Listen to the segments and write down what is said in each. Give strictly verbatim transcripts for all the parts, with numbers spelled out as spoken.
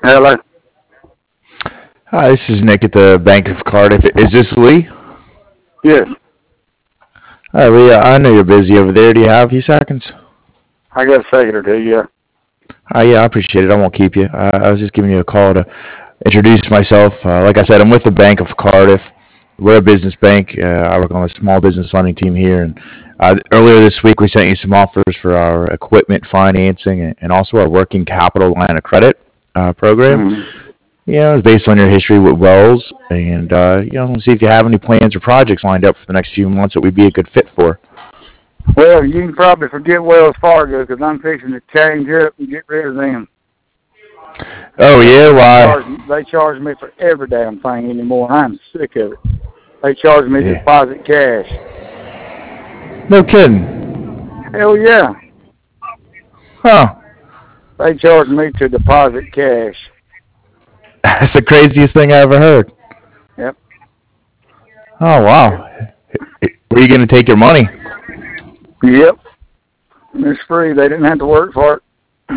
Hello. Hi, this is Nick at the Bank of Cardiff. Is this Lee? Yes, Hi, Lee. I know you're busy over there. Do you have a few seconds? I got a second or two. Yeah. Uh, yeah, I appreciate it. I won't keep you. Uh, I was just giving you a call to introduce myself. Uh, like I said, I'm with the Bank of Cardiff. We're a business bank. Uh, I work on the small business lending team here. And uh, earlier this week, we sent you some offers for our equipment financing and, and also our working capital line of credit uh, program. hmm You know, it's based on your history with Wells, and uh, you know, see if you have any plans or projects lined up for the next few months that we'd be a good fit for. Well, you can probably forget Wells Fargo because I'm fixing to change up and get rid of them. Oh yeah, They charge why? they charge me for every damn thing anymore. I'm sick of it. They charge me to Yeah. deposit cash. No kidding. Hell yeah, Huh? they charge me to deposit cash. That's the craziest thing I ever heard. Yep. Oh wow. Where are you gonna take your money? Yep. It's free. They didn't have to work for it.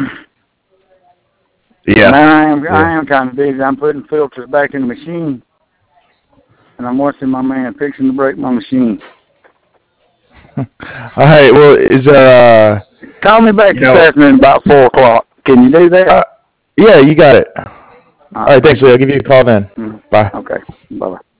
Yeah. Now I am I Yeah. am kind of busy. I'm putting filters back in the machine, and I'm watching my man fixing to break my machine. All right. Well, is there? Uh, Call me back you this know, afternoon about four o'clock. Can you do that? uh, yeah, you got it. All All right, right. Thanks, thank Lee. you. I'll give you a call then. Mm. Bye. Okay. Bye bye.